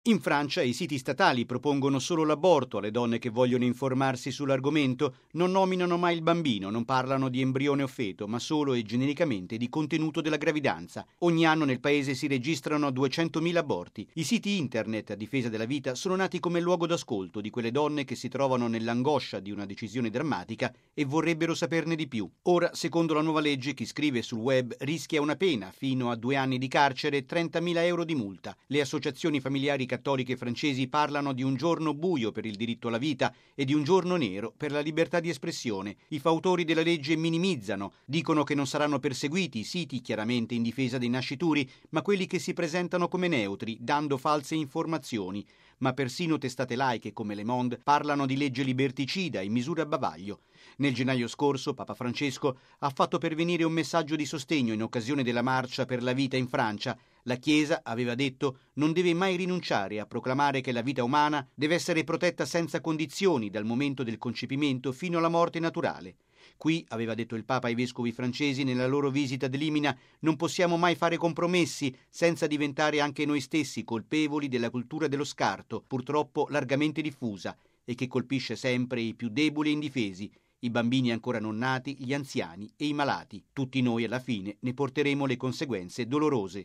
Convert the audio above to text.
In Francia i siti statali propongono solo l'aborto alle donne che vogliono informarsi sull'argomento, non nominano mai il bambino, non parlano di embrione o feto, ma solo e genericamente di contenuto della gravidanza. Ogni anno nel paese si registrano 200.000 aborti. I siti internet a difesa della vita sono nati come luogo d'ascolto di quelle donne che si trovano nell'angoscia di una decisione drammatica e vorrebbero saperne di più. Ora, secondo la nuova legge, chi scrive sul web rischia una pena fino a 2 anni di carcere e 30.000 euro di multa. Le associazioni familiari cattoliche francesi parlano di un giorno buio per il diritto alla vita e di un giorno nero per la libertà di espressione. I fautori della legge minimizzano, dicono che non saranno perseguiti i siti chiaramente in difesa dei nascituri, ma quelli che si presentano come neutri, dando false informazioni. Ma persino testate laiche come Le Monde parlano di legge liberticida in misura bavaglio. Nel gennaio scorso Papa Francesco ha fatto pervenire un messaggio di sostegno in occasione della marcia per la vita in Francia. La Chiesa, aveva detto, non deve mai rinunciare a proclamare che la vita umana deve essere protetta senza condizioni dal momento del concepimento fino alla morte naturale. Qui, aveva detto il Papa ai vescovi francesi nella loro visita ad Elimina, non possiamo mai fare compromessi senza diventare anche noi stessi colpevoli della cultura dello scarto, purtroppo largamente diffusa, e che colpisce sempre i più deboli e indifesi, i bambini ancora non nati, gli anziani e i malati. Tutti noi alla fine ne porteremo le conseguenze dolorose.